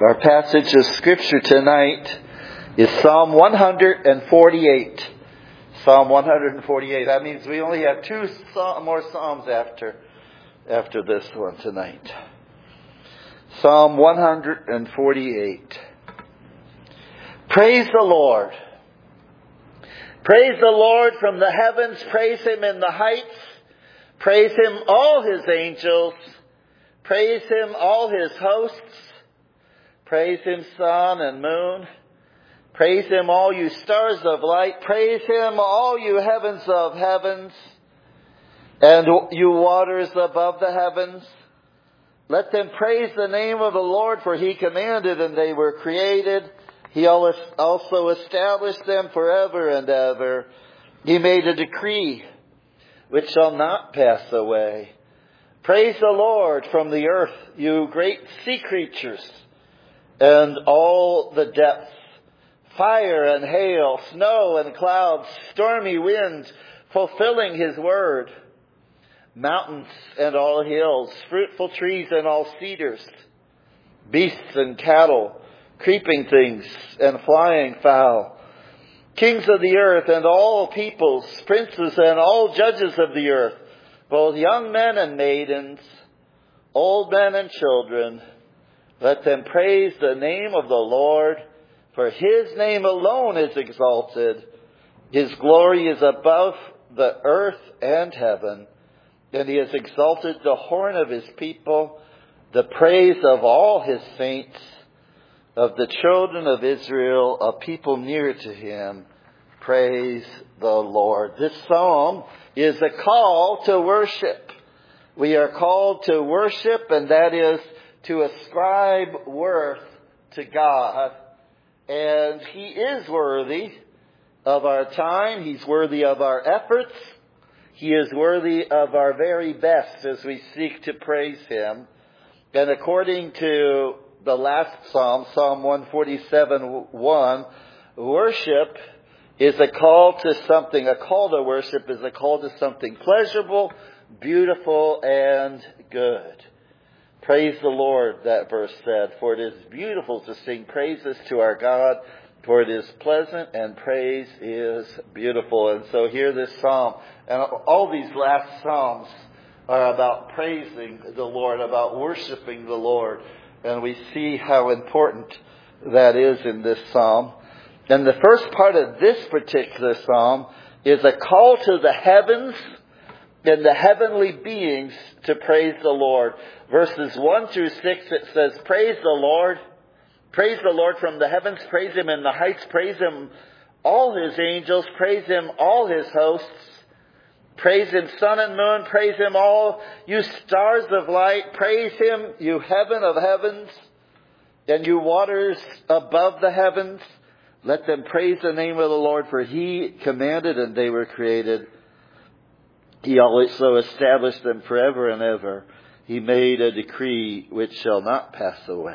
Our passage of Scripture tonight is Psalm 148. Psalm 148. That means we only have two more Psalms after this one tonight. Psalm 148. Praise the Lord. Praise the Lord from the heavens. Praise Him in the heights. Praise Him, all His angels. Praise Him, all His hosts. Praise Him, sun and moon. Praise Him, all you stars of light. Praise Him, all you heavens of heavens, and you waters above the heavens. Let them praise the name of the Lord, for He commanded and they were created. He also established them forever and ever. He made a decree which shall not pass away. Praise the Lord from the earth, you great sea creatures, and all the depths, fire and hail, snow and clouds, stormy winds, fulfilling His word, mountains and all hills, fruitful trees and all cedars, beasts and cattle, creeping things and flying fowl, kings of the earth and all peoples, princes and all judges of the earth, both young men and maidens, old men and children. Let them praise the name of the Lord, for His name alone is exalted. His glory is above the earth and heaven, and He has exalted the horn of His people, the praise of all His saints, of the children of Israel, a people near to Him. Praise the Lord. This psalm is a call to worship. We are called to worship, and that is to ascribe worth to God. And He is worthy of our time. He's worthy of our efforts. He is worthy of our very best as we seek to praise Him. And according to the last Psalm, Psalm 147:1, worship is a call to something. A call to worship is a call to something pleasurable, beautiful, and good. Praise the Lord, that verse said, for it is beautiful to sing praises to our God, for it is pleasant and praise is beautiful. And so here this psalm, and all these last psalms are about praising the Lord, about worshiping the Lord. And we see how important that is in this psalm. And the first part of this particular psalm is a call to the heavens and the heavenly beings to praise the Lord. Verses 1 through 6, it says, praise the Lord from the heavens, praise Him in the heights, praise Him all His angels, praise Him all His hosts, praise Him sun and moon, praise Him all you stars of light, praise Him you heaven of heavens, and you waters above the heavens. Let them praise the name of the Lord, for He commanded and they were created. He also established them forever and ever. He made a decree which shall not pass away.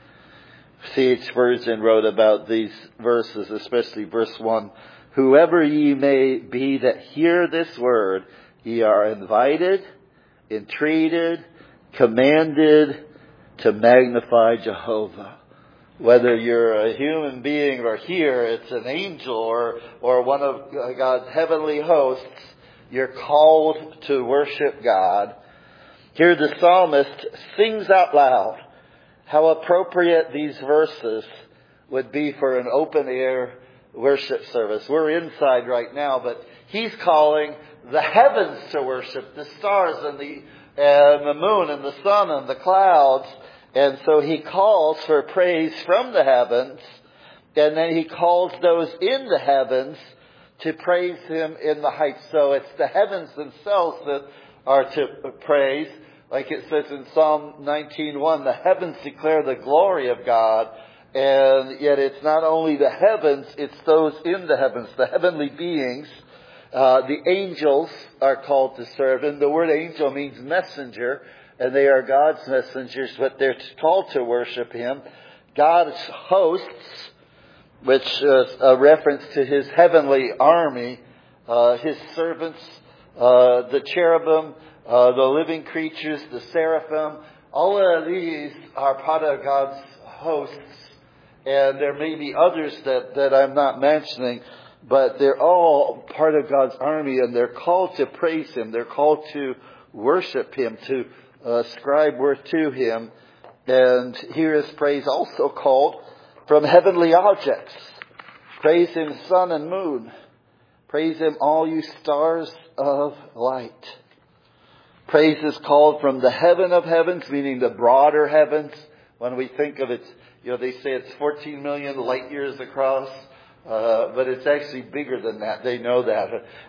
C.H. Spurgeon wrote about these verses, especially verse 1. Whoever ye may be that hear this word, ye are invited, entreated, commanded to magnify Jehovah. Whether you're a human being or here, it's an angel or one of God's heavenly hosts, you're called to worship God. Here the psalmist sings out loud. How appropriate these verses would be for an open air worship service. We're inside right now, but he's calling the heavens to worship, the stars and the moon and the sun and the clouds. And so he calls for praise from the heavens, and then he calls those in the heavens to praise Him in the heights. So it's the heavens themselves that are to praise. Like it says in Psalm 19:1, the heavens declare the glory of God. And yet it's not only the heavens, it's those in the heavens, the heavenly beings. The angels are called to serve. And the word angel means messenger. And they are God's messengers, but they're called to worship Him. God's hosts, which is a reference to His heavenly army, His servants, the cherubim, the living creatures, the seraphim, all of these are part of God's hosts, and there may be others that I'm not mentioning, but they're all part of God's army, and they're called to praise Him. They're called to worship Him, to ascribe worth to Him. And here is praise also called from heavenly objects. Praise Him, sun and moon. Praise Him, all you stars of light. Praise is called from the heaven of heavens, meaning the broader heavens. When we think of it, they say it's 14 million light years across, but it's actually bigger than that. They know that.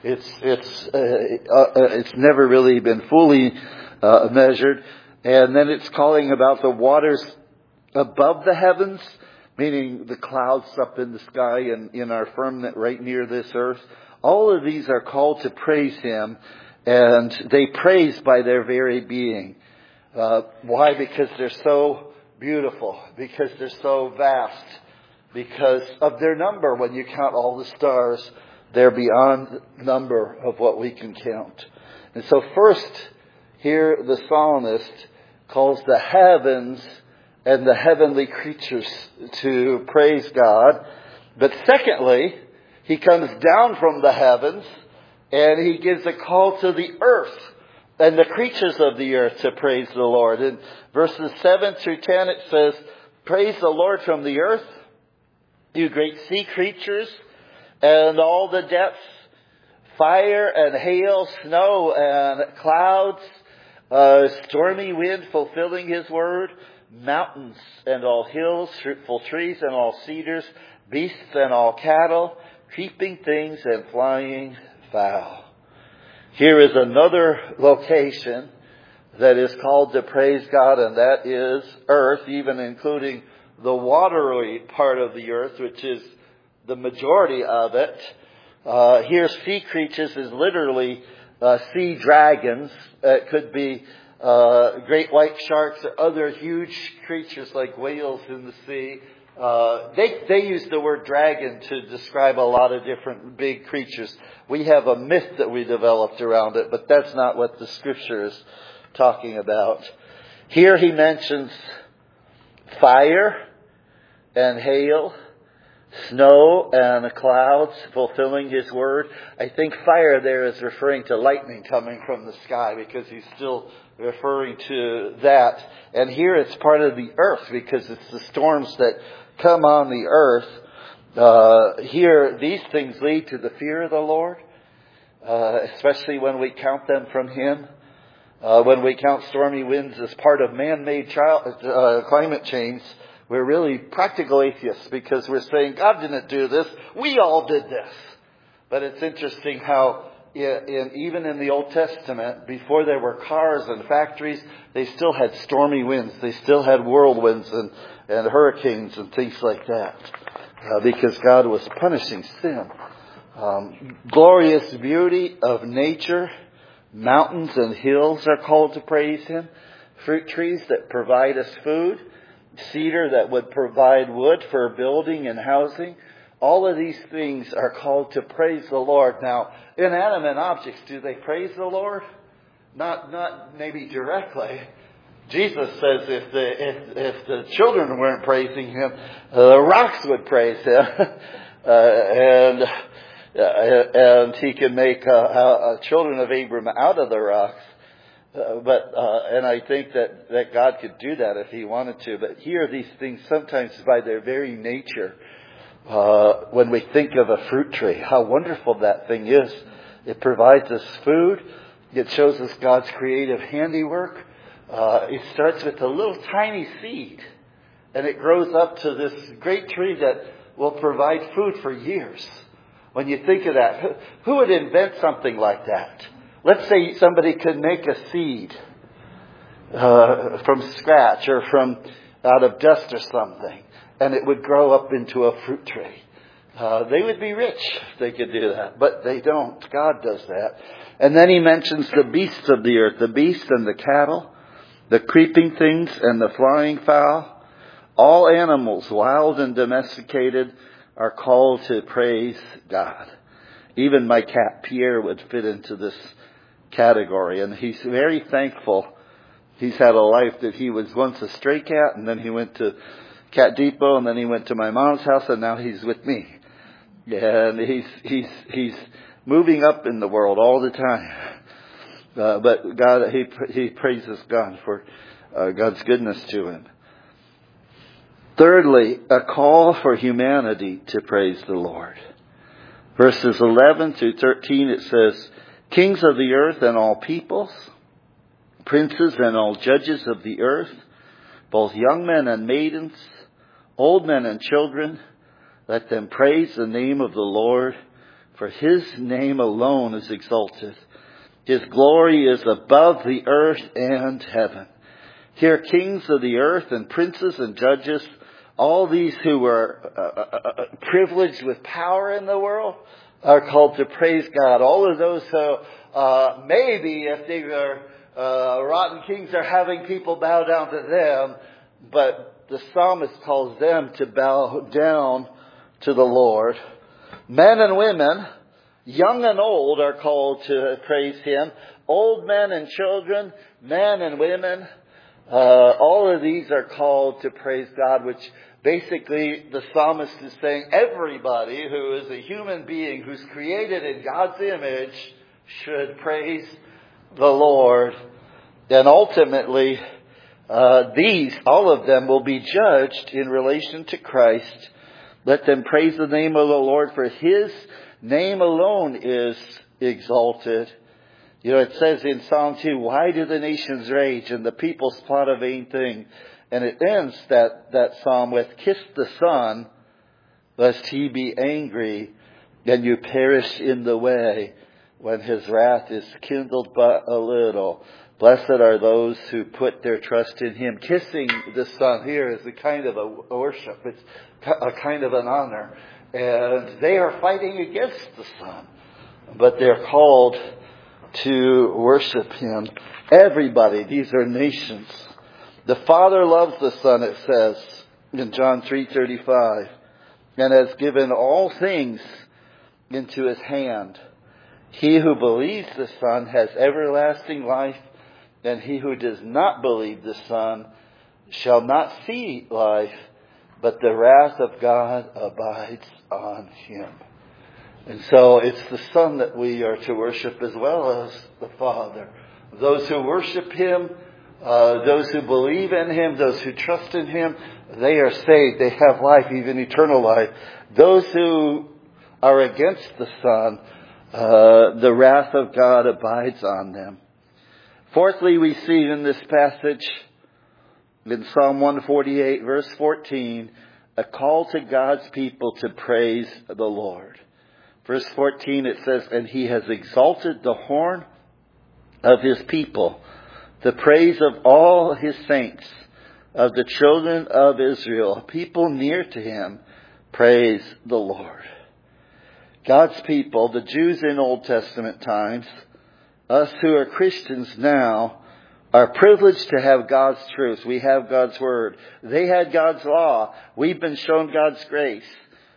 It's never really been fully measured. And then it's calling about the waters above the heavens, meaning the clouds up in the sky and in our firmament right near this earth. All of these are called to praise Him, and they praise by their very being. Why? Because they're so beautiful, because they're so vast, because of their number. When you count all the stars, they're beyond number of what we can count. And so first, here the psalmist calls the heavens and the heavenly creatures to praise God. But secondly, he comes down from the heavens and he gives a call to the earth and the creatures of the earth to praise the Lord. In verses 7 through 10 it says, praise the Lord from the earth, you great sea creatures and all the depths, fire and hail, snow and clouds, stormy wind fulfilling His word, mountains and all hills, fruitful trees and all cedars, beasts and all cattle, creeping things and flying fowl. Here is another location that is called to praise God, and that is earth, even including the watery part of the earth, which is the majority of it. Here, sea creatures is literally sea dragons. It could be great white sharks or other huge creatures like whales in the sea. They use the word dragon to describe a lot of different big creatures. We have a myth that we developed around it, but that's not what the Scripture is talking about. Here he mentions fire and hail, snow and clouds fulfilling His word. I think fire there is referring to lightning coming from the sky, because he's still referring to that. And here it's part of the earth, because it's the storms that come on the earth. Here, these things lead to the fear of the Lord, especially when we count them from Him. When we count stormy winds as part of man-made climate change, we're really practical atheists, because we're saying, God didn't do this, we all did this. But it's interesting how even in the Old Testament, before there were cars and factories, they still had stormy winds. They still had whirlwinds and hurricanes and things like that, because God was punishing sin. Glorious beauty of nature, mountains and hills are called to praise Him. Fruit trees that provide us food, cedar that would provide wood for building and housing. All of these things are called to praise the Lord. Now, inanimate objects, do they praise the Lord? Not maybe directly. Jesus says if the children weren't praising Him, the rocks would praise Him. And He can make children of Abram out of the rocks. And I think that God could do that if He wanted to. But here, these things sometimes by their very nature, when we think of a fruit tree, how wonderful that thing is. It provides us food. It shows us God's creative handiwork. It starts with a little tiny seed, and it grows up to this great tree that will provide food for years. When you think of that, who would invent something like that? Let's say somebody could make a seed from scratch or from out of dust or something, and it would grow up into a fruit tree. They would be rich if they could do that, but they don't. God does that. And then he mentions the beasts of the earth, the beasts and the cattle, the creeping things and the flying fowl. All animals, wild and domesticated, are called to praise God. Even my cat, Pierre, would fit into this category. And he's very thankful. He's had a life that he was once a stray cat, and then he went to Cat Depot, and then he went to my mom's house, and now he's with me. And he's moving up in the world all the time. But God, he praises God for God's goodness to him. Thirdly, a call for humanity to praise the Lord. Verses 11 through 13, it says, kings of the earth and all peoples, princes and all judges of the earth, both young men and maidens, old men and children, let them praise the name of the Lord, for his name alone is exalted. His glory is above the earth and heaven. Here kings of the earth and princes and judges, all these who were privileged with power in the world, are called to praise God. All of those who maybe if they were rotten kings are having people bow down to them, but the psalmist calls them to bow down to the Lord. Men and women, young and old, are called to praise him. Old men and children, men and women, all of these are called to praise God, which basically the psalmist is saying everybody who is a human being who's created in God's image should praise the Lord. And ultimately, all of them will be judged in relation to Christ. Let them praise the name of the Lord, for his name alone is exalted. You know, it says in Psalm 2, why do the nations rage and the peoples plot a vain thing? And it ends that psalm with, kiss the Son, lest he be angry and you perish in the way when his wrath is kindled but a little. Blessed are those who put their trust in him. Kissing the Son here is a kind of a worship. It's a kind of an honor. And they are fighting against the Son, but they're called to worship him. Everybody, these are nations. The Father loves the Son, it says in John 3:35, and has given all things into his hand. He who believes the Son has everlasting life, and he who does not believe the Son shall not see life, but the wrath of God abides on him. And so it's the Son that we are to worship as well as the Father. Those who worship him, those who believe in him, those who trust in him, they are saved. They have life, even eternal life. Those who are against the Son, the wrath of God abides on them. Fourthly, we see in this passage, in Psalm 148, verse 14, a call to God's people to praise the Lord. Verse 14, it says, and he has exalted the horn of his people, the praise of all his saints, of the children of Israel, people near to him, praise the Lord. God's people, the Jews in Old Testament times, us who are Christians now, are privileged to have God's truth. We have God's word. They had God's law. We've been shown God's grace.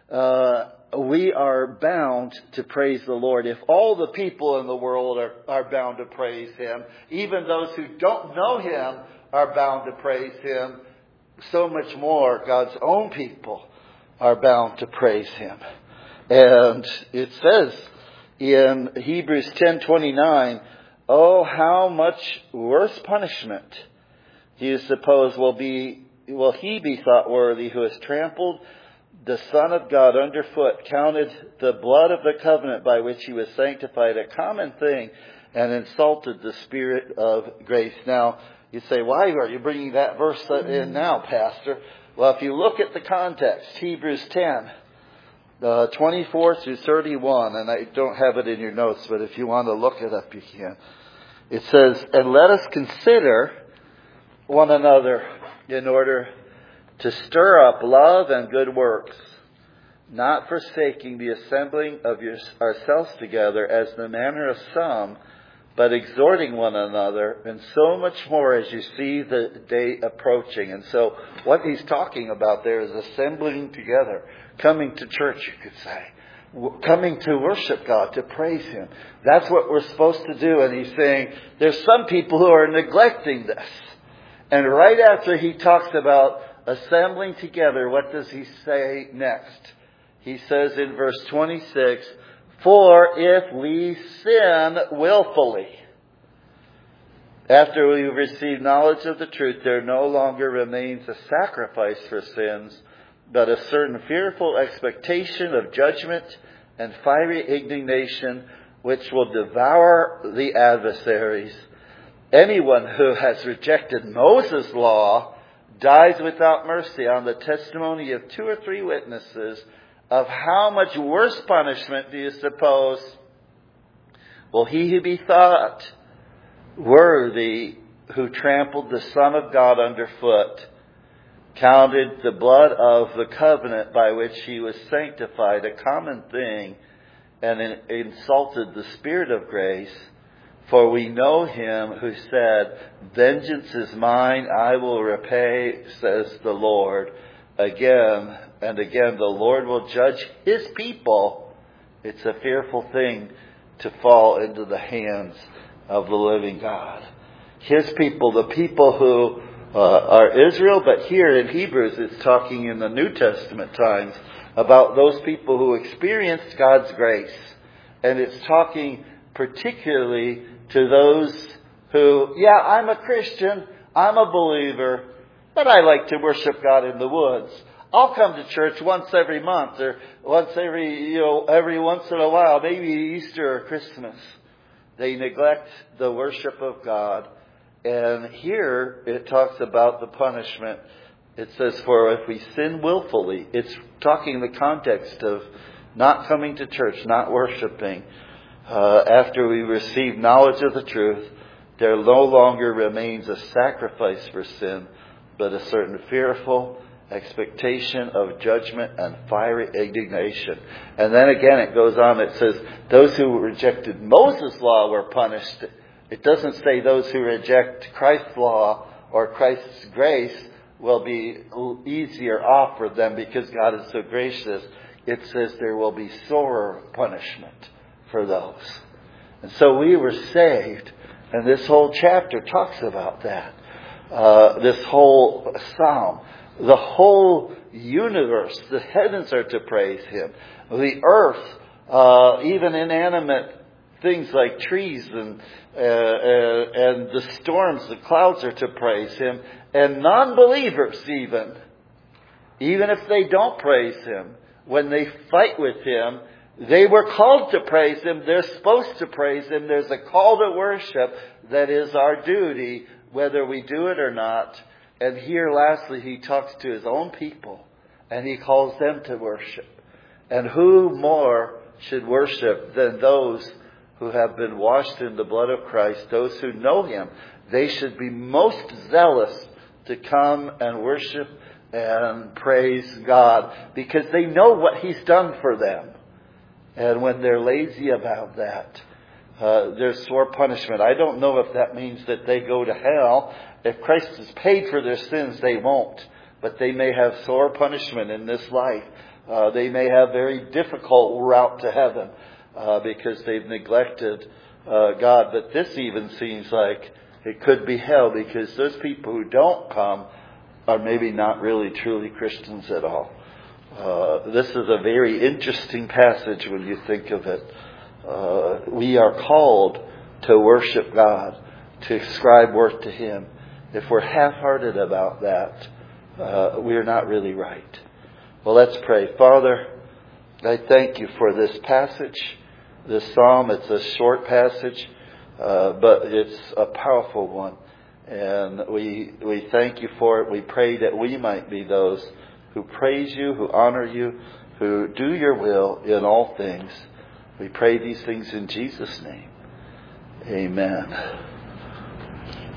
We are bound to praise the Lord. If all the people in the world are bound to praise him, even those who don't know him are bound to praise him, so much more God's own people are bound to praise him. And it says in Hebrews 10:29, oh, how much worse punishment do you suppose will he be thought worthy who has trampled the Son of God underfoot, counted the blood of the covenant by which he was sanctified a common thing, and insulted the Spirit of grace. Now, you say, why are you bringing that verse in now, Pastor? Well, if you look at the context, Hebrews 10, 24 through 31, and I don't have it in your notes, but if you want to look it up, you can. It says, and let us consider one another in order to stir up love and good works, not forsaking the assembling of ourselves together as the manner of some, but exhorting one another, and so much more as you see the day approaching. And so what he's talking about there is assembling together, coming to church, you could say, coming to worship God, to praise him. That's what we're supposed to do. And he's saying there's some people who are neglecting this. And right after he talks about assembling together, what does he say next? He says in verse 26, for if we sin willfully, after we receive knowledge of the truth, there no longer remains a sacrifice for sins, but a certain fearful expectation of judgment and fiery indignation, which will devour the adversaries. Anyone who has rejected Moses' law dies without mercy on the testimony of 2 or 3 witnesses. Of how much worse punishment do you suppose will he who be thought worthy, who trampled the Son of God underfoot, counted the blood of the covenant by which he was sanctified a common thing, and insulted the Spirit of grace? For we know him who said, vengeance is mine, I will repay, says the Lord. Again and again, the Lord will judge his people. It's a fearful thing to fall into the hands of the living God. His people, the people who are Israel, but here in Hebrews it's talking in the New Testament times about those people who experienced God's grace. And it's talking particularly to those who, I'm a Christian, I'm a believer, but I like to worship God in the woods. I'll come to church once every month, or once every once in a while, maybe Easter or Christmas. They neglect the worship of God. And here it talks about the punishment. It says, for if we sin willfully, it's talking in the context of not coming to church, not worshiping. After we receive knowledge of the truth, there no longer remains a sacrifice for sin, but a certain fearful expectation of judgment and fiery indignation. And then again it goes on, it says, those who rejected Moses' law were punished. It doesn't say those who reject Christ's law or Christ's grace will be easier off for them because God is so gracious. It says there will be sorer punishment for those. And so we were saved, and this whole chapter talks about that. This whole psalm. The whole universe, the heavens are to praise him. The earth, even inanimate things like trees and the storms, the clouds are to praise him. And non-believers even if they don't praise him, when they fight with him, they were called to praise him. They're supposed to praise him. There's a call to worship that is our duty, whether we do it or not. And here, lastly, he talks to his own people, and he calls them to worship. And who more should worship than those who have been washed in the blood of Christ, those who know him? They should be most zealous to come and worship and praise God, because they know what he's done for them. And when they're lazy about that, there's sore punishment. I don't know if that means that they go to hell. If Christ has paid for their sins, they won't. But they may have sore punishment in this life. They may have very difficult route to heaven because they've neglected God. But this even seems like it could be hell, because those people who don't come are maybe not really truly Christians at all. This is a very interesting passage when you think of it. We are called to worship God, to ascribe worth to him. If we're half-hearted about that, we're not really right. Well, let's pray. Father, I thank you for this passage, this psalm. It's a short passage, but it's a powerful one. And we thank you for it. We pray that we might be those who praise you, who honor you, who do your will in all things. We pray these things in Jesus' name. Amen.